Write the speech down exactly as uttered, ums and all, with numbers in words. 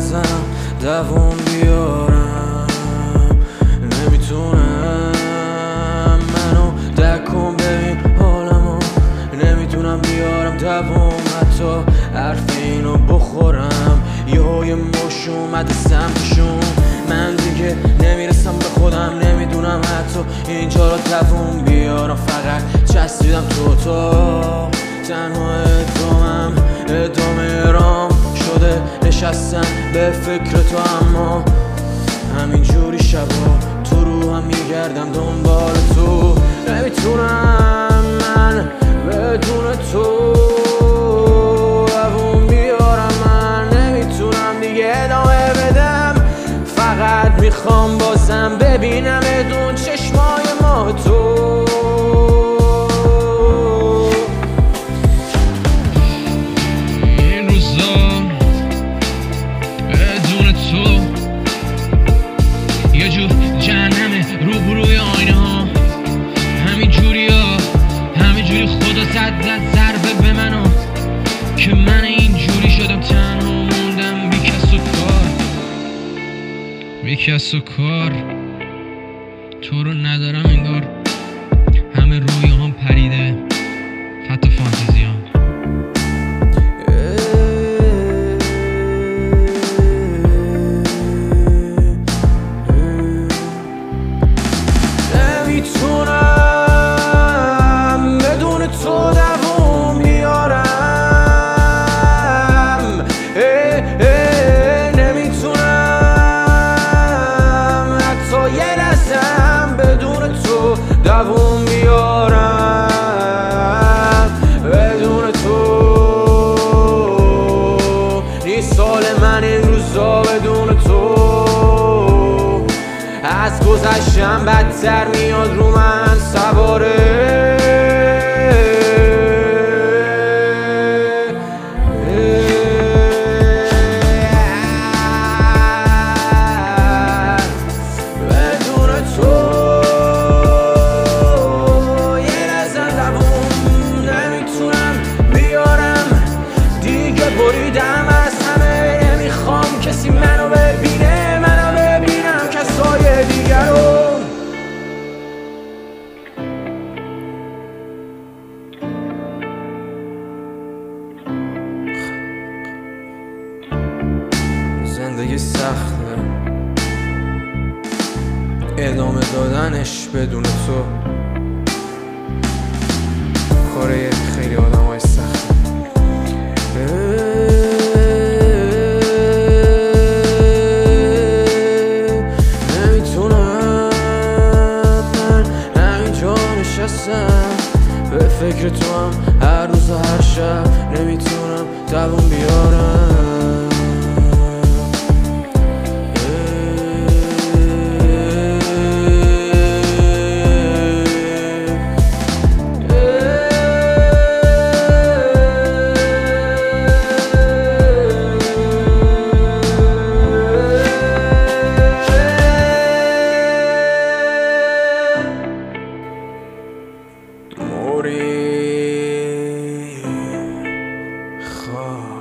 ازم دوام بیارم. نمیتونم منو دکن ببین حالمو، نمیتونم بیارم دوام حتی حرف اینو بخورم. یه مش اومده سمتشون، من دیگه نمیرسم به خودم، نمیدونم حتی اینجا رو دوام بیارم. فقط چسبیدم تو اتاق، تنها ادامم ادامه رام شده، نشستم به فکر تو، اما همینجوری شبا تو رو هم میگردم دنبال تو. نمیتونم من بدون تو دوام بیارم، من نمیتونم دیگه ادامه بدم. فقط میخوام بازم ببینم ادون چشمای ما تو. این روزا بدون تو یه جور جهنمه روبروی آینه ها، همین جوری ها، همین جوری خدا زد زد ضربه به منو که من اینجوری شدم، تنها موندم بی کس و کار، بی کس و کار. تو رو ندارم انگار، همه روی هم پریده، حتی فانتزی هم. نمیتونم بدون تو دوام بیارم، نمیتونم حتی یه لحظه‌ام بدون تو دوام بیارم. بدون تو نیست حال من این روزا، بدون تو از گذشتم بدتر میاد رو من سواره. بدون تو یه لحظه دوام نمیتونم بیارم، دیگه بریدم از همه. نمیخوام کسی منو ببینه، منو ببینم کسای دیگر رو. زندگی سخته، ادامه دادنش بدون تو کاره خیلی آدم های سخته. نمیتونم من همینجا نشستم به فکر تو هم هر روز و هر شب، نمیتونم دوام بیارم. موری خواه